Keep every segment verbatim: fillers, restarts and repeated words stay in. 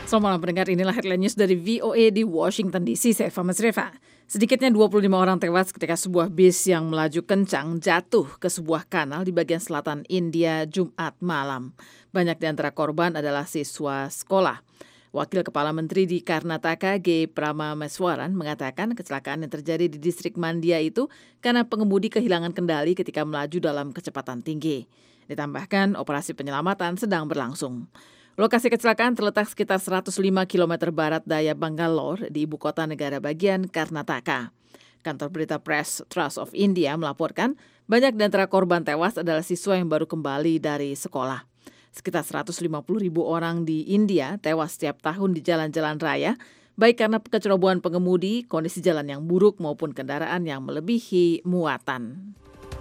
Selamat malam pendengar, inilah headline news dari V O A di Washington D C. Saya Eva Masreva. Sedikitnya dua puluh lima orang tewas ketika sebuah bis yang melaju kencang jatuh ke sebuah kanal di bagian selatan India Jumat malam. Banyak di antara korban adalah siswa sekolah. Wakil Kepala Menteri di Karnataka, G. Pramameswaran, mengatakan kecelakaan yang terjadi di distrik Mandya itu karena pengemudi kehilangan kendali ketika melaju dalam kecepatan tinggi. Ditambahkan, operasi penyelamatan sedang berlangsung. Lokasi kecelakaan terletak sekitar seratus lima kilometer barat daya Bangalore di ibu kota negara bagian Karnataka. Kantor berita Press Trust of India melaporkan banyak di antara korban tewas adalah siswa yang baru kembali dari sekolah. Sekitar seratus lima puluh ribu orang di India tewas setiap tahun di jalan-jalan raya, baik karena kecerobohan pengemudi, kondisi jalan yang buruk maupun kendaraan yang melebihi muatan.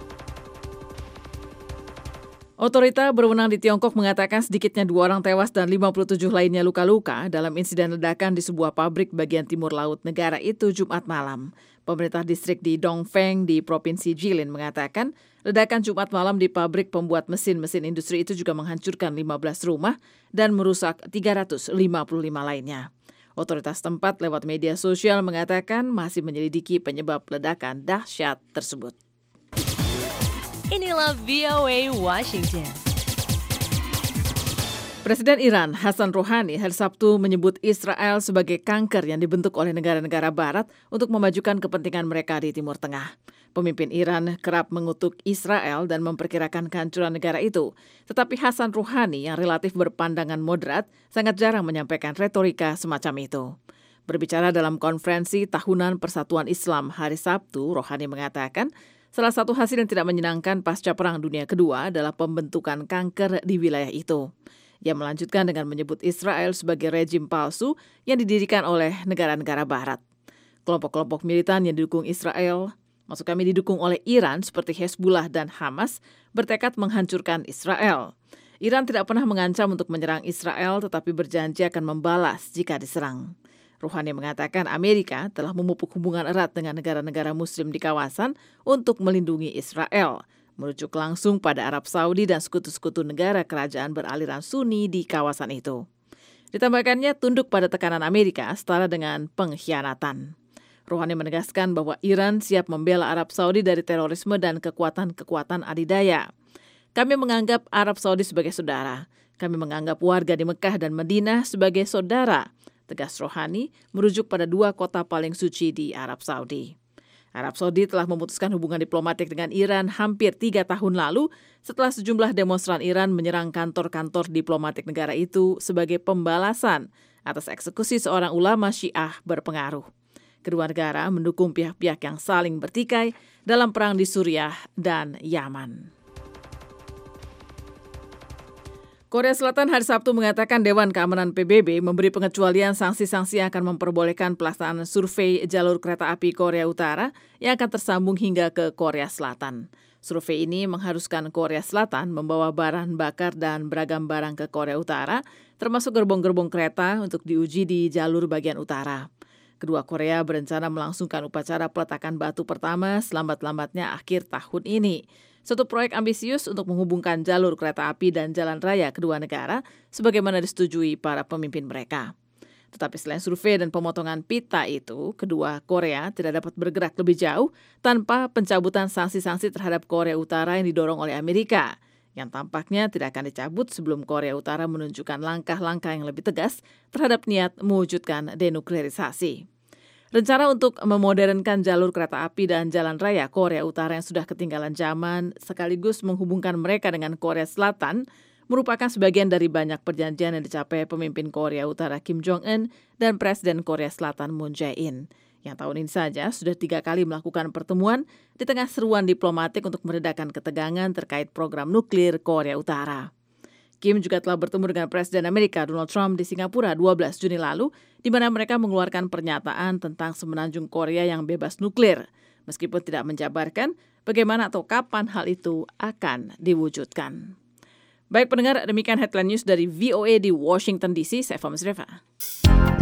Otorita berwenang di Tiongkok mengatakan sedikitnya dua orang tewas dan lima puluh tujuh lainnya luka-luka dalam insiden ledakan di sebuah pabrik bagian timur laut negara itu Jumat malam. Pemerintah distrik di Dongfeng di Provinsi Jilin mengatakan ledakan Jumat malam di pabrik pembuat mesin-mesin industri itu juga menghancurkan lima belas rumah dan merusak tiga ratus lima puluh lima lainnya. Otoritas tempat lewat media sosial mengatakan masih menyelidiki penyebab ledakan dahsyat tersebut. Inilah V O A Washington. Presiden Iran Hassan Rouhani hari Sabtu menyebut Israel sebagai kanker yang dibentuk oleh negara-negara barat untuk memajukan kepentingan mereka di Timur Tengah. Pemimpin Iran kerap mengutuk Israel dan memperkirakan kehancuran negara itu. Tetapi Hassan Rouhani yang relatif berpandangan moderat sangat jarang menyampaikan retorika semacam itu. Berbicara dalam konferensi tahunan Persatuan Islam hari Sabtu, Rouhani mengatakan salah satu hasil yang tidak menyenangkan pasca Perang Dunia Kedua adalah pembentukan kanker di wilayah itu. Ia melanjutkan dengan menyebut Israel sebagai rejim palsu yang didirikan oleh negara-negara barat. Kelompok-kelompok militan yang didukung Israel, maksud kami didukung oleh Iran seperti Hezbollah dan Hamas, bertekad menghancurkan Israel. Iran tidak pernah mengancam untuk menyerang Israel tetapi berjanji akan membalas jika diserang. Rouhani mengatakan Amerika telah memupuk hubungan erat dengan negara-negara muslim di kawasan untuk melindungi Israel, merujuk langsung pada Arab Saudi dan sekutu-sekutu negara kerajaan beraliran Sunni di kawasan itu. Ditambahkannya tunduk pada tekanan Amerika setara dengan pengkhianatan. Rouhani menegaskan bahwa Iran siap membela Arab Saudi dari terorisme dan kekuatan-kekuatan adidaya. Kami menganggap Arab Saudi sebagai saudara. Kami menganggap warga di Mekah dan Madinah sebagai saudara, tegas Rouhani, merujuk pada dua kota paling suci di Arab Saudi. Arab Saudi telah memutuskan hubungan diplomatik dengan Iran hampir tiga tahun lalu setelah sejumlah demonstran Iran menyerang kantor-kantor diplomatik negara itu sebagai pembalasan atas eksekusi seorang ulama Syiah berpengaruh. Kedua negara mendukung pihak-pihak yang saling bertikai dalam perang di Suriah dan Yaman. Korea Selatan hari Sabtu mengatakan Dewan Keamanan P B B memberi pengecualian sanksi-sanksi yang akan memperbolehkan pelaksanaan survei jalur kereta api Korea Utara yang akan tersambung hingga ke Korea Selatan. Survei ini mengharuskan Korea Selatan membawa bahan bakar dan beragam barang ke Korea Utara, termasuk gerbong-gerbong kereta untuk diuji di jalur bagian utara. Kedua Korea berencana melangsungkan upacara peletakan batu pertama selambat-lambatnya akhir tahun ini. Suatu proyek ambisius untuk menghubungkan jalur kereta api dan jalan raya kedua negara sebagaimana disetujui para pemimpin mereka. Tetapi selain survei dan pemotongan pita itu, kedua Korea tidak dapat bergerak lebih jauh tanpa pencabutan sanksi-sanksi terhadap Korea Utara yang didorong oleh Amerika, yang tampaknya tidak akan dicabut sebelum Korea Utara menunjukkan langkah-langkah yang lebih tegas terhadap niat mewujudkan denuklearisasi. Rencana untuk memodernkan jalur kereta api dan jalan raya Korea Utara yang sudah ketinggalan zaman sekaligus menghubungkan mereka dengan Korea Selatan merupakan sebagian dari banyak perjanjian yang dicapai pemimpin Korea Utara Kim Jong-un dan Presiden Korea Selatan Moon Jae-in, yang tahun ini saja sudah tiga kali melakukan pertemuan di tengah seruan diplomatik untuk meredakan ketegangan terkait program nuklir Korea Utara. Kim juga telah bertemu dengan Presiden Amerika Donald Trump di Singapura dua belas Juni lalu, di mana mereka mengeluarkan pernyataan tentang semenanjung Korea yang bebas nuklir, meskipun tidak menjabarkan bagaimana atau kapan hal itu akan diwujudkan. Baik pendengar, demikian headline news dari V O A di Washington D C. Saya Eva Masreva.